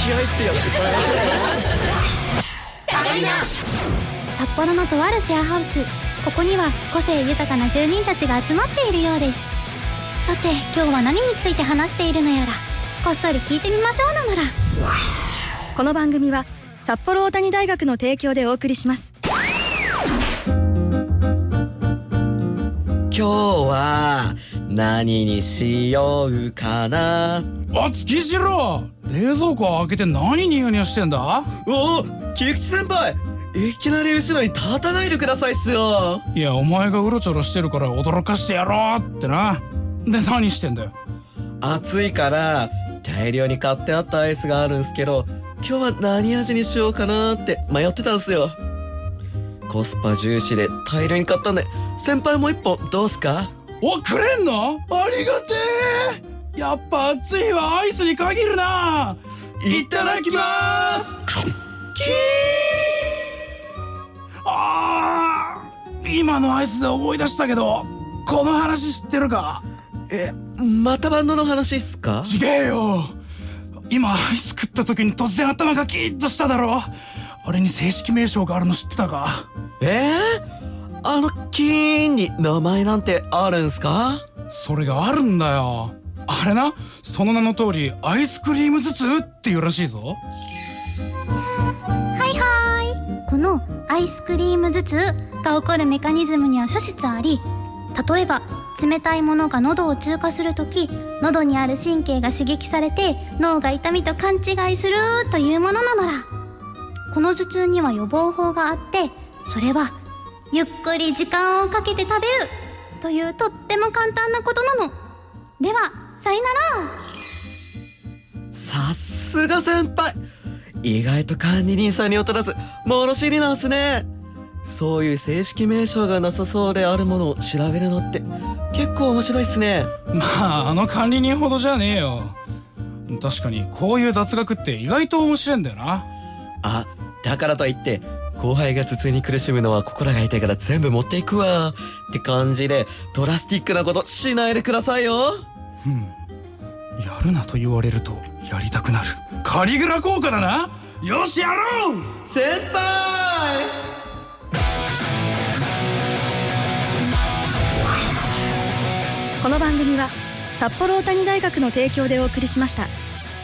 気合いってやつか。 札幌のとあるシェアハウス、ここには個性豊かな住人たちが集まっているようです。さて今日は何について話しているのやら、こっそり聞いてみましょうなのら。 この番組は札幌大谷大学の提供でお送りします。 今日は何にしようかな。 月次郎、冷蔵庫を開けて何ニヤニヤしてんだ。 おお、菊池先輩、いきなり後ろに立たないでくださいっすよ。 いや、お前がうろちょろしてるから驚かしてやろうってな。で、何してんだよ。 暑いから大量に買ってあったアイスがあるんすけど、今日は何味にしようかなって迷ってたんすよ。コスパ重視で大量に買ったんで、先輩も一本どうすか。 お、くれんの？ありがてえ。やっぱ暑いはアイスに限るな。いただきまーす。今のアイスで思い出したけど、この話知ってるか？ またバンドの話っすか？ ちげえよ。今アイス食った時に突然頭がキーッとしただろ。あれに正式名称があるの知ってたか？ あのキーンに名前なんてあるんすか？ それがあるんだよ。あれな、その名の通りアイスクリーム頭痛っていうらしいぞ。 はいはい。このアイスクリーム頭痛が起こるメカニズムには諸説あり、例えば冷たいものが喉を通過するとき、喉にある神経が刺激されて脳が痛みと勘違いするというものなのら。この頭痛には予防法があって、それはゆっくり時間をかけて食べるというとっても簡単なことなの。ではさよなら。 さすが先輩、意外と管理人さんに劣らず物知りなんすね。そういう正式名称がなさそうであるものを調べるのって結構面白いっすね。 まああの管理人ほどじゃねえよ。確かにこういう雑学って意外と面白いんだよな。 だからといって後輩が頭痛に苦しむのは心が痛いから全部持っていくわって感じでドラスティックなことしないでくださいよ。 やるなと言われるとやりたくなる。カリグラ効果だな。よしやろう先輩。 この番組は札幌大谷大学の提供でお送りしました。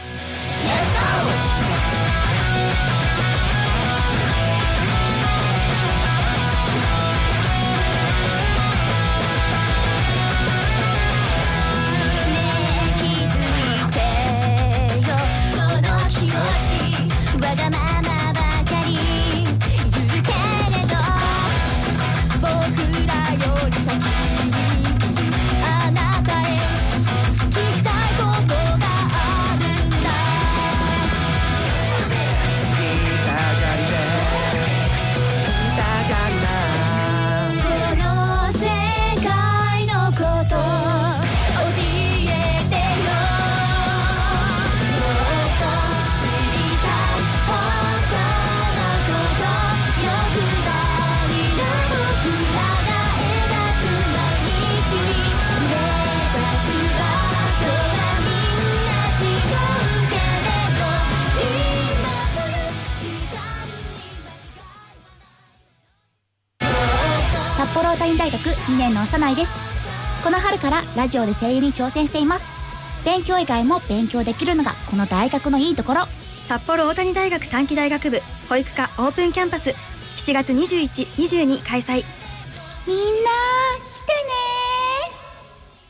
札幌大谷大学2年の幼いです。この春からラジオで声優に挑戦しています。勉強以外も勉強できるのがこの大学のいいところ。 札幌大谷大学短期大学部保育科オープンキャンパス7月21、22開催。 みんな来てね。